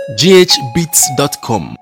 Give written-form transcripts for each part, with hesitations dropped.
ghbeats.com.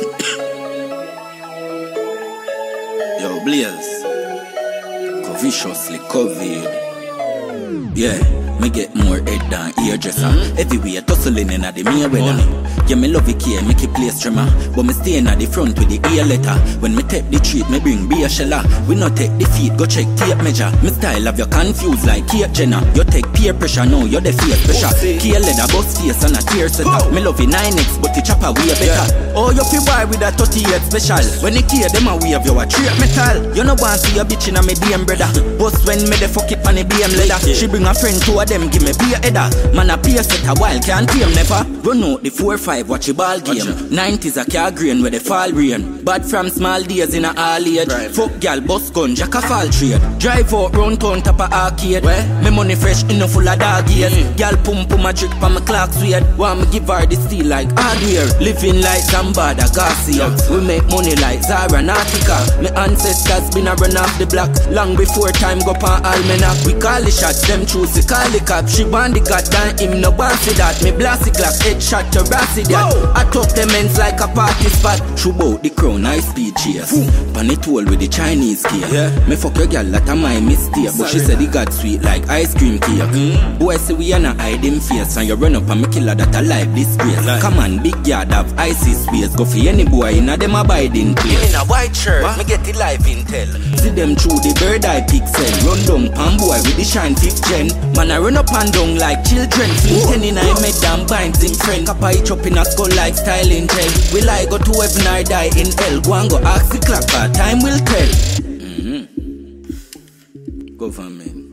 Yo, Blaze, Coviciously COVID. Yeah, me get more head than hairdresser. Everywhere tussling in at the mere weather. Yeah, me love it here, make it play streamer. But me staying at the front with the ear letter. When me take the treat, me bring beer sheller. We not take the feet, go check tape measure. Me style have you confused like Kate Jenner. You take peer pressure, now you're the fear pressure. Key leather, bust face and a tear setter. Me love it 9X, but the chopper way better. Oh, you feel boy with a 38 special. When the key them a wave, you a treat metal. You no want see a bitch in a me DM brother. Bust when me the fuck it on the BM leather. She bring a friend to a them, give me beer header. Man a peer set a while, can't tame never. Run out the 4-5, watch a ball game. 90s a car green where the fall rain. Bad from small days in a all age. Fuck gal, bus gun, jack a fall trade. Drive out round town top a arcade. Me money fresh, enough full of dog ears. Gal pum pum a trick pa my clocks weird. Want me give her the steel like hardware. Living like Zambada Garcia. We make money like Zara Nautica. Me ancestors been a run off the block long before time go pan almanac. We call the shots, them choose the call the cop. She want the goddamn him no bossy that. Me blast the clock, headshot to Rassy that. I talk them ends like a party spot. Shoot out the crown, high speed chase. Pan it all with the Chinese key. Me fuck your girl, that a my mistake. But she said the god sweet like ice cream cake. Boy say we ain't hide him face. And you run up and me killer that a life disgrace. Come on, big yard have icy space. Go for any boy in a them abiding place. In a white shirt, me get the live intel. See them through the bird eye pixel. Run down pan boy with the shine 5th gen. Man I run up and down like children. Fling 10 in I make them binds in friend. Kappa each up in a skull like styling gel. Will I go to heaven or die in hell? Go and go ask the clock, but time will tell. Government.